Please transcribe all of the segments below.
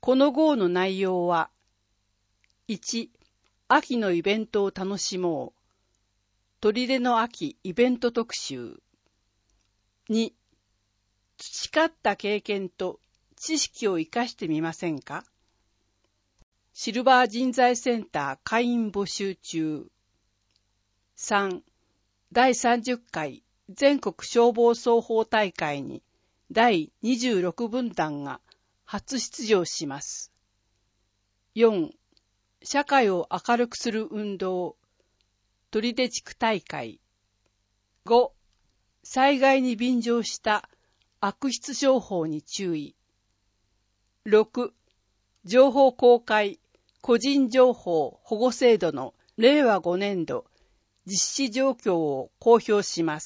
この号の内容は、1、秋のイベントを楽しもう。砦の秋イベント特集。2、培った経験と知識を生かしてみませんか？シルバー人材センター会員募集中。3、第30回全国消防操法大会に第26分団が初出場します。4、社会を明るくする運動、砦地区大会。5、災害に便乗した悪質商法に注意。6、情報公開個人情報保護制度の令和5年度実施状況を公表します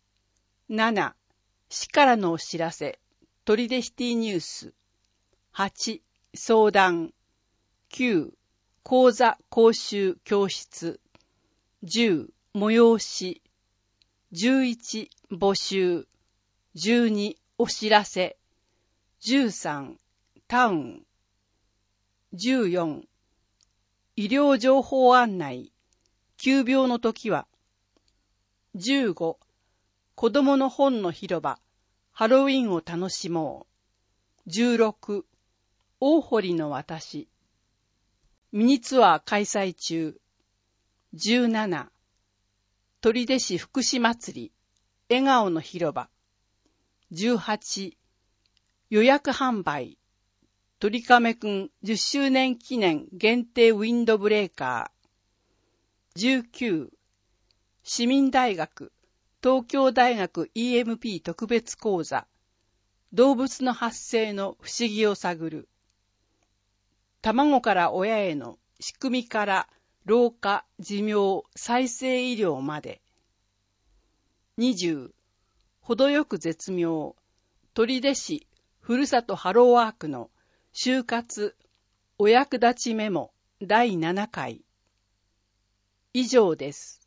。7、市からのお知らせ、砦シティニュース。8、相談。9、講座講習教室。10、催し。11、募集。12、お知らせ。13、タウン。14、医療情報案内。急病の時は。15、子供の本の広場。ハロウィンを楽しもう。16、大堀の私。ミニツアー開催中。17、砦市福祉祭り。笑顔の広場。18、予約販売。鳥亀くん10周年記念限定ウィンドブレーカー。19、市民大学、東京大学 EMP 特別講座。動物の発生の不思議を探る。卵から親への仕組みから老化、寿命、再生医療まで。20、程よく絶妙。砦市ふるさとハローワークの就活お役立ちメモ第7回。以上です。